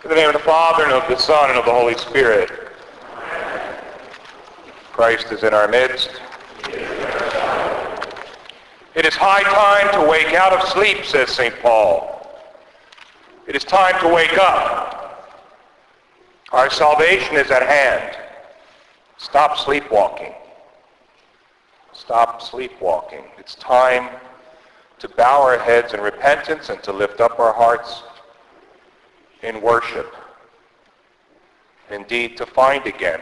In the name of the Father, and of the Son, and of the Holy Spirit. Christ is in our midst. It is high time to wake out of sleep, says St. Paul. It is time to wake up. Our salvation is at hand. Stop sleepwalking. Stop sleepwalking. It's time to bow our heads in repentance and to lift up our hearts in worship. Indeed, to find again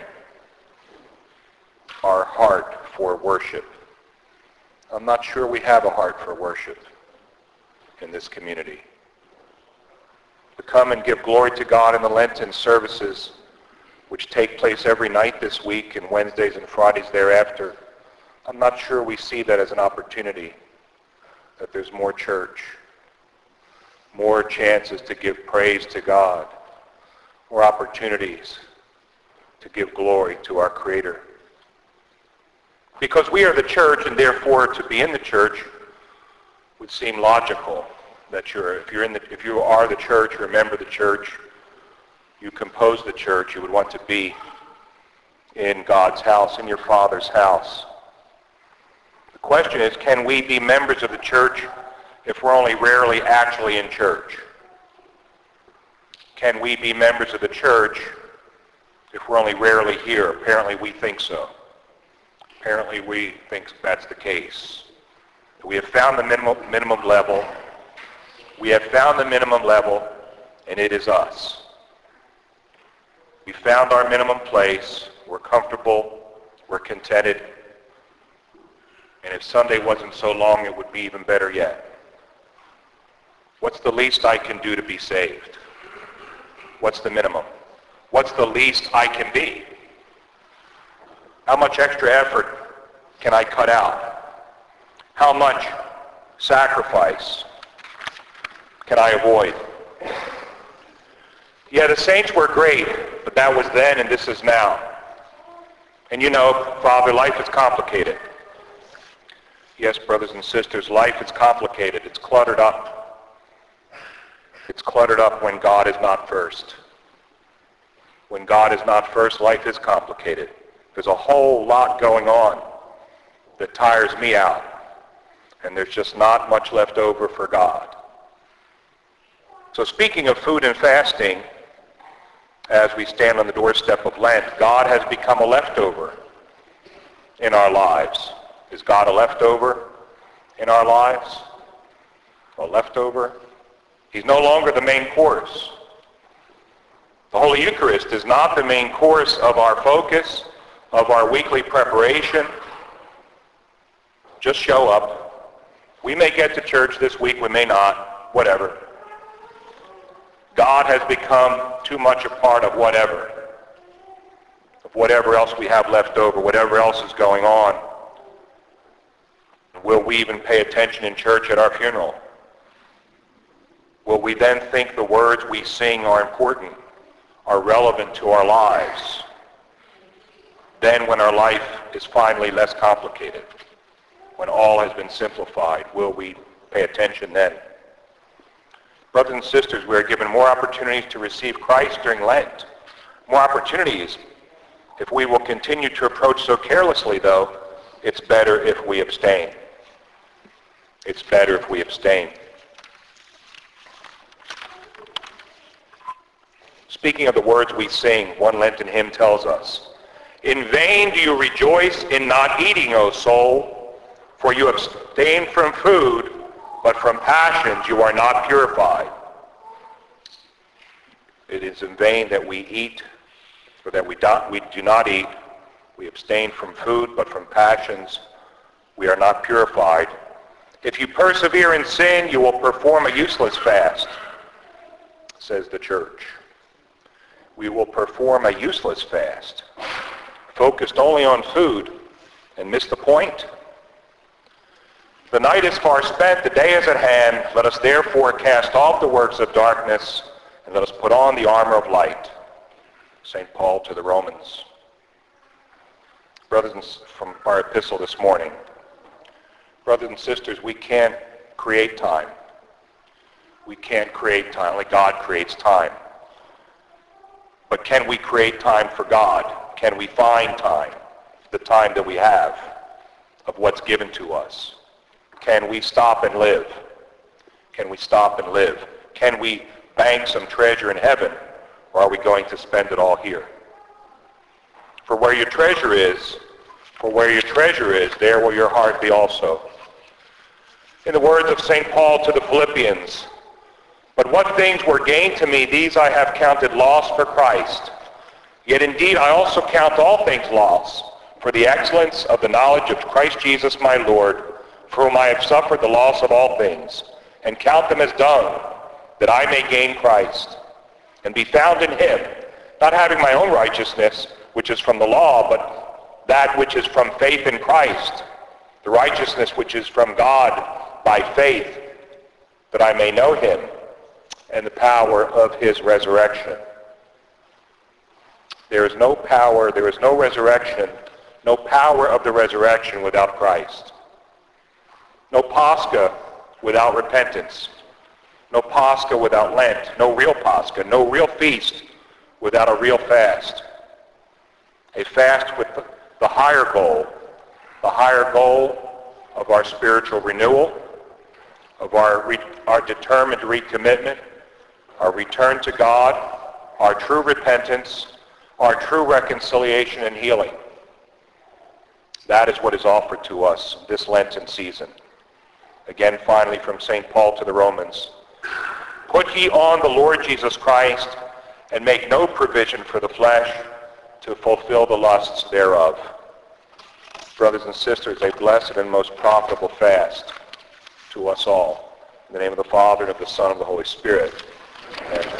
our heart for worship. I'm not sure we have a heart for worship in this community. To come and give glory to God in the Lenten services, which take place every night this week and Wednesdays and Fridays thereafter, I'm not sure we see that as an opportunity, that there's more church, more chances to give praise to God, more opportunities to give glory to our Creator. Because we are the church, and therefore to be in the church would seem logical. That if you are the church, you're a member of the church, you compose the church, you would want to be in God's house, in your Father's house. The question is, can we be members of the church if we're only rarely actually in church? Can we be members of the church if we're only rarely here? Apparently we think so. Apparently we think that's the case. We have found the minimum level. We have found the minimum level, and it is us. We found our minimum place. We're comfortable. We're contented. And if Sunday wasn't so long, it would be even better yet. What's the least I can do to be saved? What's the minimum? What's the least I can be? How much extra effort can I cut out? How much sacrifice can I avoid? Yeah, the saints were great, but that was then and this is now. And you know, Father, life is complicated. Yes, brothers and sisters, life is complicated. It's cluttered up. It's cluttered up when God is not first. When God is not first, life is complicated. There's a whole lot going on that tires me out, and there's just not much left over for God. So speaking of food and fasting, as we stand on the doorstep of Lent, God has become a leftover in our lives. Is God a leftover in our lives? A leftover? He's no longer the main course. The Holy Eucharist is not the main course of our focus, of our weekly preparation. Just show up. We may get to church this week, we may not, whatever. God has become too much a part of whatever else we have left over, whatever else is going on. Will we even pay attention in church at our funeral? Will we then think the words we sing are important, are relevant to our lives? Then when our life is finally less complicated, when all has been simplified, will we pay attention then? Brothers and sisters, we are given more opportunities to receive Christ during Lent. More opportunities. If we will continue to approach so carelessly, though, it's better if we abstain. It's better if we abstain. Speaking of the words we sing, one Lenten hymn tells us, "In vain do you rejoice in not eating, O soul, for you abstain from food, but from passions you are not purified." It is in vain that we eat, or that we do not eat. We abstain from food, but from passions we are not purified. If you persevere in sin, you will perform a useless fast, says the church. We will perform a useless fast, focused only on food, and miss the point. The night is far spent, the day is at hand. Let us therefore cast off the works of darkness, and let us put on the armor of light. St. Paul to the Romans. Brothers, from our epistle this morning, brothers and sisters, we can't create time. We can't create time. Only God creates time. But can we create time for God? Can we find time, the time that we have of what's given to us? Can we stop and live? Can we stop and live? Can we bank some treasure in heaven, or are we going to spend it all here? For where your treasure is, there will your heart be also. In the words of St. Paul to the Philippians, "But what things were gained to me, these I have counted loss for Christ. Yet indeed I also count all things loss, for the excellence of the knowledge of Christ Jesus my Lord, for whom I have suffered the loss of all things, and count them as dung, that I may gain Christ, and be found in him, not having my own righteousness, which is from the law, but that which is from faith in Christ, the righteousness which is from God by faith, that I may know him, and the power of his resurrection." There is no power, there is no resurrection, no power of the resurrection without Christ. No Pascha without repentance. No Pascha without Lent. No real Pascha. No real feast without a real fast. A fast with the higher goal of our spiritual renewal, of our determined recommitment, our return to God, our true repentance, our true reconciliation and healing. That is what is offered to us this Lenten season. Again, finally, from St. Paul to the Romans, "Put ye on the Lord Jesus Christ, and make no provision for the flesh to fulfill the lusts thereof." Brothers and sisters, a blessed and most profitable fast to us all. In the name of the Father, and of the Son, and of the Holy Spirit. Amen.